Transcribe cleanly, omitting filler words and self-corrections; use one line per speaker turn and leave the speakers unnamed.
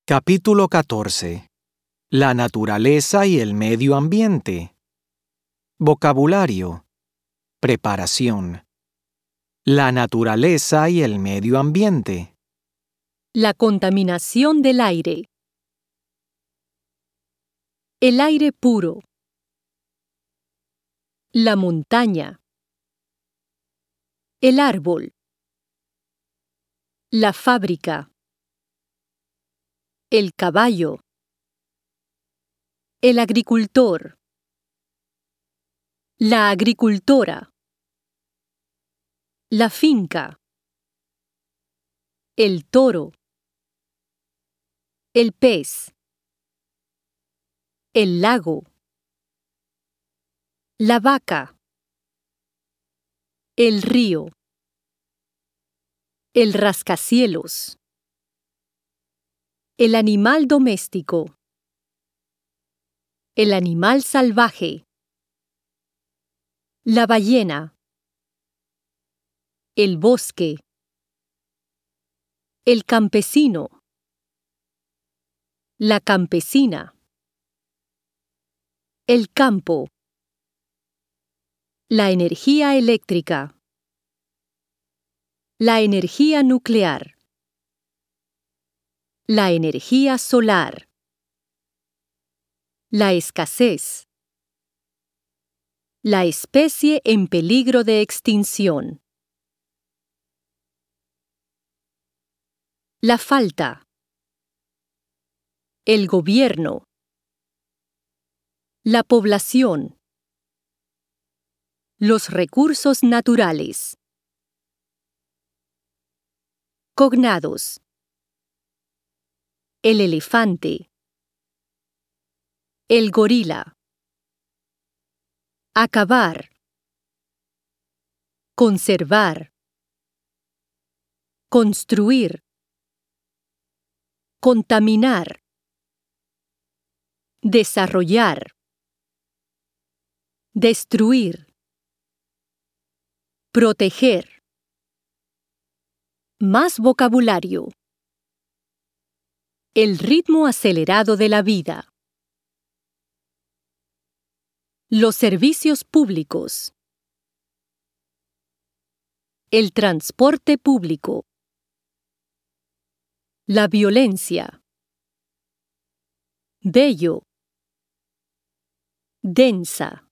Capítulo 14. La naturaleza y el medio ambiente. Vocabulario. Preparación. La naturaleza y el medio ambiente.
La contaminación del aire. El aire puro. La montaña. El árbol. La fábrica. El caballo. El agricultor. La agricultora. La finca. El toro. El pez. El lago. La vaca. El río. El rascacielos. El animal doméstico. El animal salvaje. La ballena. El bosque. El campesino. La campesina. El campo. La energía eléctrica. La energía nuclear. La energía solar. La escasez. La especie en peligro de extinción. La falta. El gobierno. La población. Los recursos naturales. Cognados. El elefante. El gorila. Acabar. Conservar. Construir. Contaminar. Desarrollar. Destruir. Proteger. Más vocabulario. El ritmo acelerado de la vida. Los servicios públicos. El transporte público. La violencia. Bello. Densa.